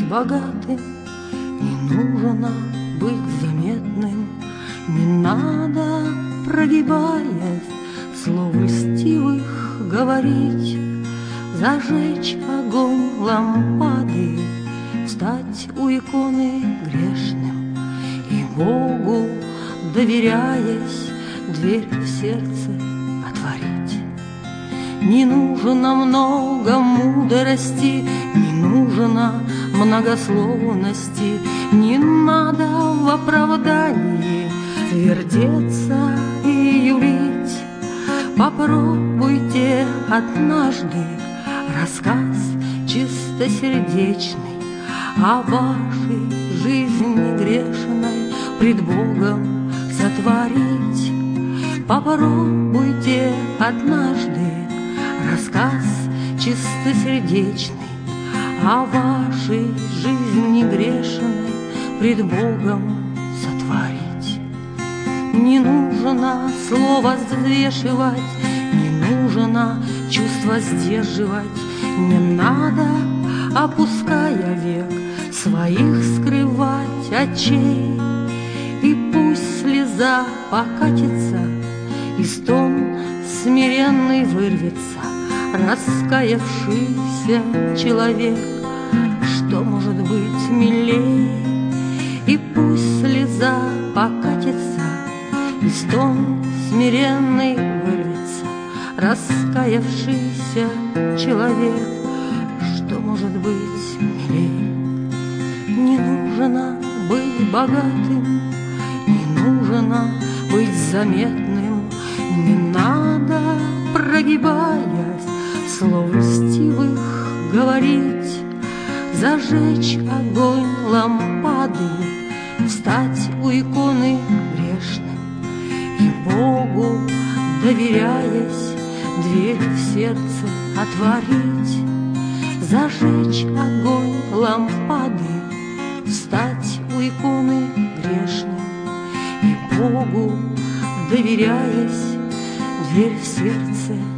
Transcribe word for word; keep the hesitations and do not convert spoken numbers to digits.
богатым, не нужно быть заметным, не надо, прогибаясь, слов льстивых говорить, зажечь огонь лампады, встать у иконы грешным и Богу, доверяясь, дверь в сердце отворить. Не нужно много мудрости, не нужно многословности, не надо в оправдании вердеться и юлить. Попробуйте однажды рассказ чистосердечный о вашей жизни грешной пред Богом сотворить. Попробуйте однажды рассказ чистосердечный о вашей жизни грешной пред Богом сотворить. Не нужно слово взвешивать, не нужно чувства сдерживать, не надо, опуская век, своих скрывать очей. И пусть слеза покатится, и стон смиренный вырвется, раскаявшийся человек, что может быть милей? И пусть слеза покатится, и стон смиренный вырвется, раскаявшийся человек, что может быть милей? Не нужно быть богатым, не нужно быть заметным, не надо, прогибаясь, слов льстивых говорить, зажечь огонь лампады, встать у иконы грешным и Богу, доверяясь, дверь в сердце отворить, зажечь огонь лампады, встать у иконы грешным и Богу, доверяясь, дверь в сердце